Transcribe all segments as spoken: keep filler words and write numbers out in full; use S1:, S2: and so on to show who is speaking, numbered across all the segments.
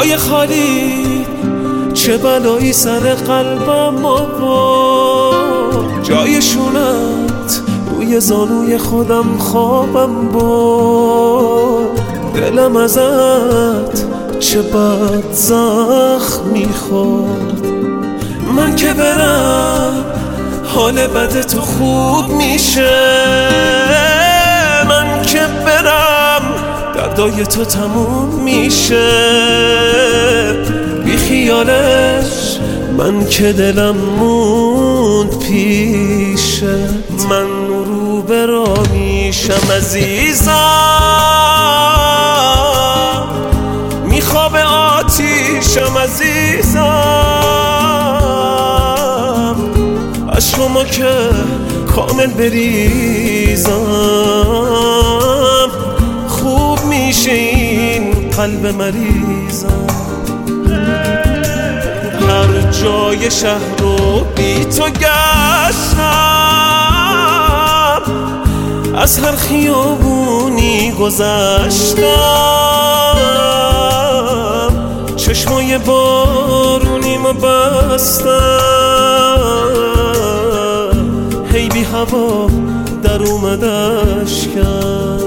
S1: جای خالی چه بلایی سر قلبم آورد، جای شونت روی زانوی خودم خوابم برد. دلم ازت چه بد زخم میخورد. من که برم حال بد تو خوب میشه، من که برم دردای تو تموم میشه. بی خیالش من که دلم موند پیشه، من رو برا میشم عزیزم، میخواب آتیشم عزیزم. عشقمو که کامل بریزم، خوب میشه این قلب مریضم. هر جای شهر رو بی تو گشتم، از هر خیابونی گذشتم، چشمای بارونیمو بستم، هی بی هوا در اومد اشکم.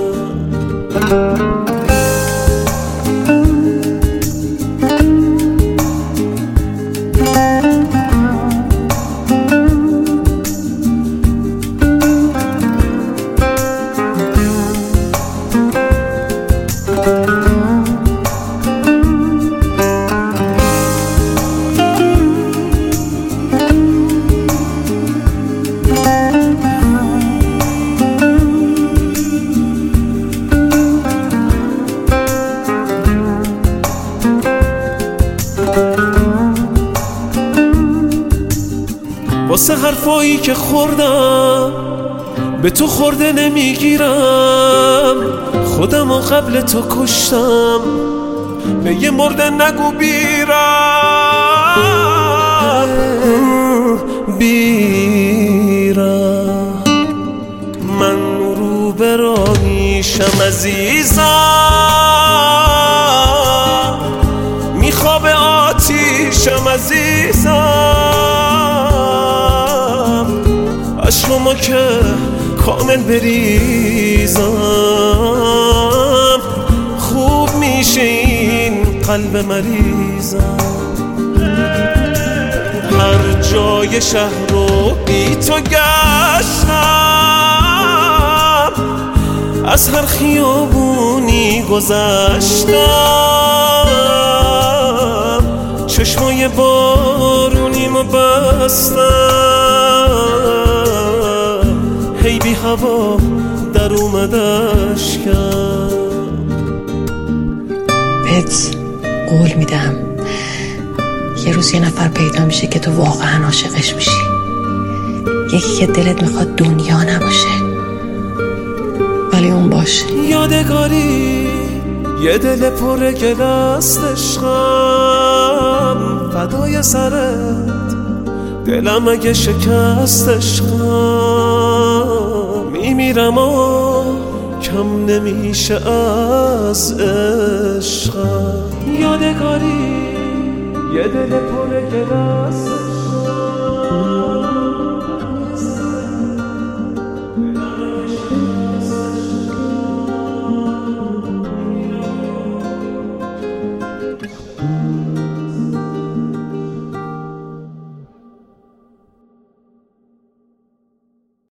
S1: واسه حرفایی که خوردم به تو خورده نمیگیرم، خودم و قبل تو کشتم، به یه مرده نگو بیرم بیرم. من رو برا میشم عزیزم، میخواب آتیشم عزیزم. عشقمو که کامل بریزم، خوب میشه این قلب مریضم. هر جای شهر رو بی تو گشتم، از هر خیابونی گذشتم، چشمای بارونیمو بستم، هی بی هوا در اومد اشکم.
S2: بهت قول میدم یه روز یه نفر پیدا میشه که تو واقعا عاشقش میشی، یکی که دلت میخواد دنیا نباشه ولی اون باشه.
S1: یادگاری یه دل پر گل است عشقم، فدای سرت دلم اگه شکست عشقم. میمیرم و کم نمیشه از عشقم. یادگاری یه دل پر گل است عشقم.